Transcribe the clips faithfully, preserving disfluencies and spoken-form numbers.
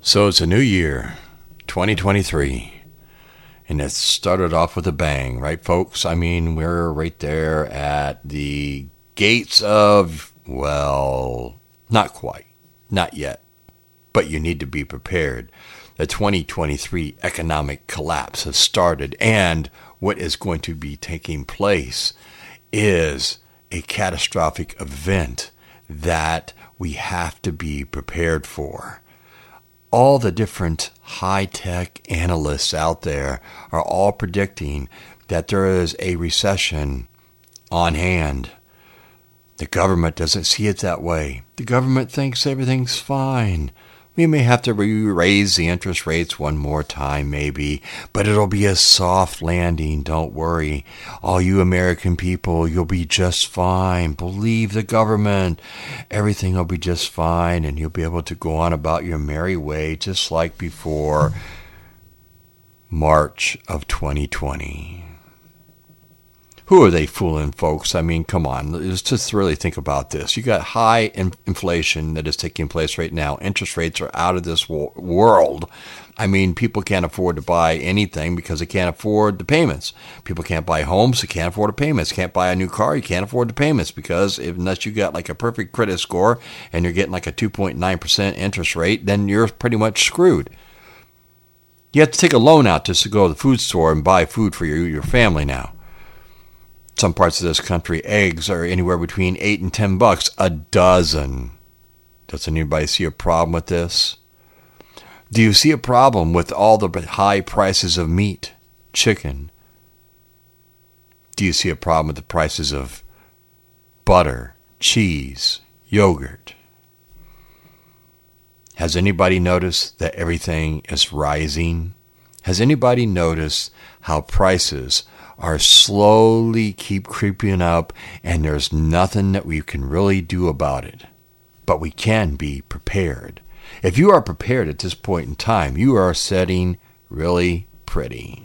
So it's a new year, twenty twenty-three, and it started off with a bang, right, folks? I mean, we're right there at the gates of, well, not quite, not yet, but you need to be prepared. The twenty twenty-three economic collapse has started, and what is going to be taking place is a catastrophic event that we have to be prepared for. All the different high-tech analysts out there are all predicting that there is a recession on hand. The government doesn't see it that way. The government thinks everything's fine. We may have to raise the interest rates one more time, maybe, but it'll be a soft landing. Don't worry. All you American people, you'll be just fine. Believe the government. Everything will be just fine, and you'll be able to go on about your merry way, just like before March of twenty twenty. Who are they fooling, folks? I mean, come on. Let's just really think about this. You got high in- inflation that is taking place right now. Interest rates are out of this wo- world. I mean, people can't afford to buy anything because they can't afford the payments. People can't buy homes. They can't afford the payments. Can't buy a new car. You can't afford the payments because if, unless you got like a perfect credit score and you're getting like a two point nine percent interest rate, then you're pretty much screwed. You have to take a loan out just to go to the food store and buy food for your, your family now. Some parts of this country, eggs are anywhere between eight and ten bucks a dozen. Does anybody see a problem with this? Do you see a problem with all the high prices of meat, chicken? Do you see a problem with the prices of butter, cheese, yogurt? Has anybody noticed that everything is rising? Has anybody noticed how prices are slowly keep creeping up, and there's nothing that we can really do about it? But we can be prepared. If you are prepared at this point in time, you are setting really pretty.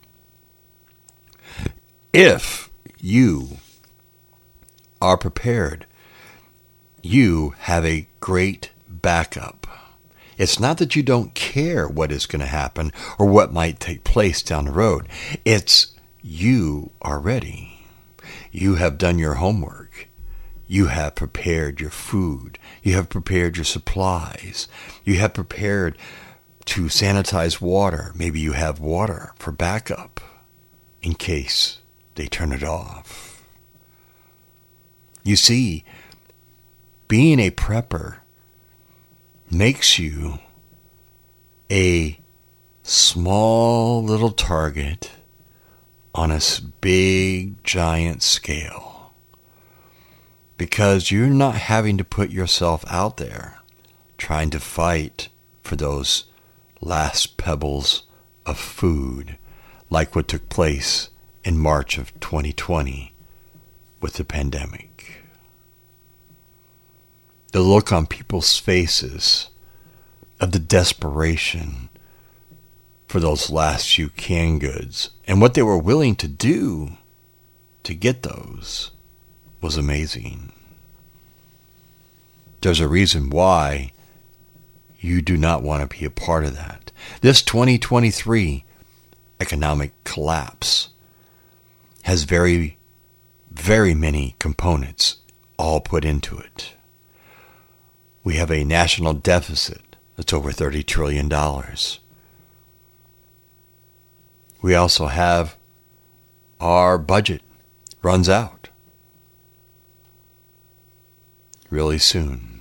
If you are prepared, you have a great backup. It's not that you don't care what is going to happen or what might take place down the road. It's you are ready. You have done your homework. You have prepared your food. You have prepared your supplies. You have prepared to sanitize water. Maybe you have water for backup in case they turn it off. You see, being a prepper makes you a small little target on a big, giant scale, because you're not having to put yourself out there trying to fight for those last pebbles of food like what took place in March of twenty twenty with the pandemic. The look on people's faces of the desperation for those last few canned goods and what they were willing to do to get those was amazing. There's a reason why you do not want to be a part of that. This twenty twenty-three economic collapse has very, very many components all put into it. We have a national deficit that's over thirty trillion dollars. We also have our budget runs out really soon.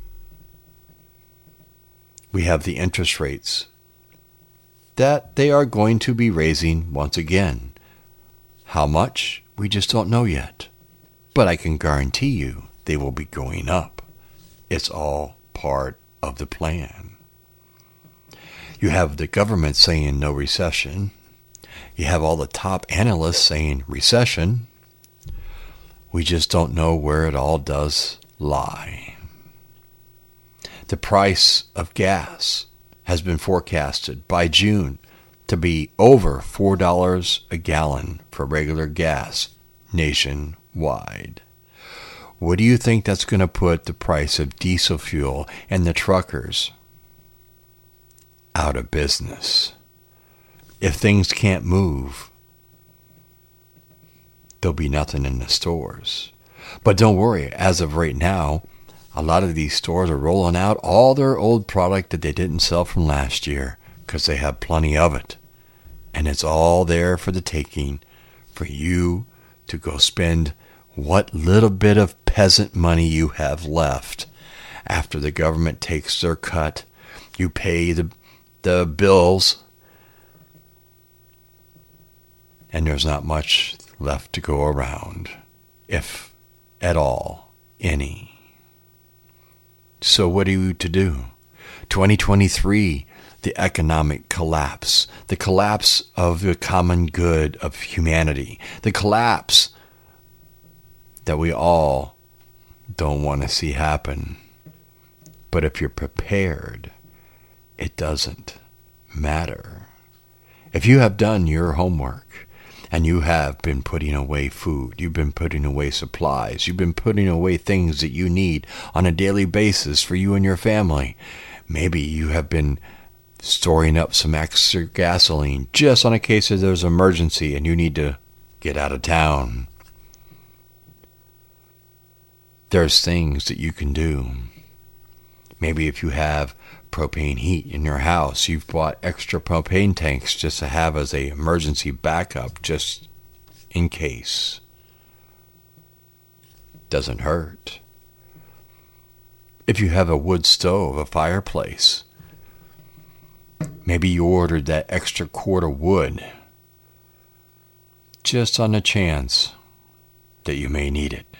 We have the interest rates that they are going to be raising once again. How much? We just don't know yet. But I can guarantee you they will be going up. It's all part of the plan. You have the government saying no recession. You have all the top analysts saying recession. We just don't know where it all does lie. The price of gas has been forecasted by June to be over four dollars a gallon for regular gas nationwide. What do you think that's going to put the price of diesel fuel and the truckers? out of business. If things can't move, there'll be nothing in the stores. But don't worry, as of right now, a lot of these stores are rolling out all their old product that they didn't sell from last year because they have plenty of it. And it's all there for the taking for you to go spend what little bit of peasant money you have left. After the government takes their cut, you pay the, the bills, and there's not much left to go around, if at all, any. So what are you to do? twenty twenty-three, the economic collapse, the collapse of the common good of humanity, the collapse that we all don't want to see happen. But if you're prepared, it doesn't matter. If you have done your homework, and you have been putting away food, you've been putting away supplies, you've been putting away things that you need on a daily basis for you and your family. Maybe you have been storing up some extra gasoline just on a case of there's an emergency and you need to get out of town. There's things that you can do. Maybe if you have propane heat in your house, you've bought extra propane tanks just to have as a emergency backup, just in case. Doesn't hurt. If you have a wood stove, a fireplace, maybe you ordered that extra quart of wood just on the chance that you may need it.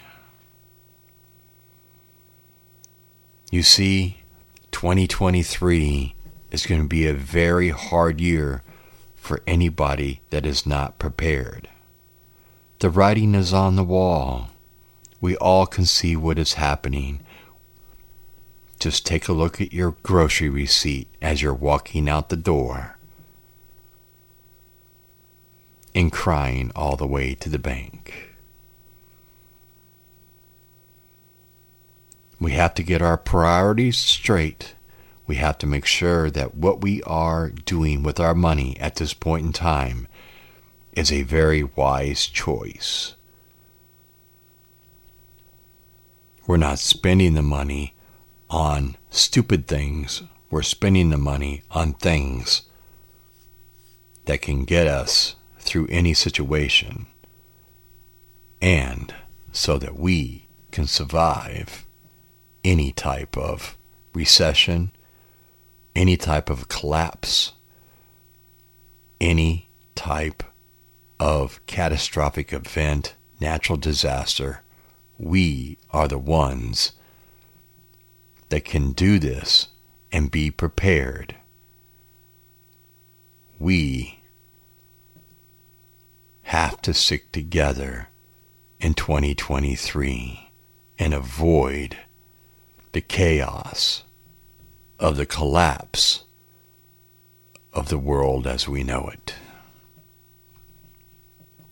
You see, twenty twenty-three is going to be a very hard year for anybody that is not prepared. The writing is on the wall. We all can see what is happening. Just take a look at your grocery receipt as you're walking out the door and crying all the way to the bank. We have to get our priorities straight. We have to make sure that what we are doing with our money at this point in time is a very wise choice. We're not spending the money on stupid things. We're spending the money on things that can get us through any situation, and so that we can survive any type of recession, any type of collapse, any type of catastrophic event, natural disaster. We are the ones that can do this and be prepared. We have to stick together in twenty twenty-three and avoid the chaos of the collapse of the world as we know it.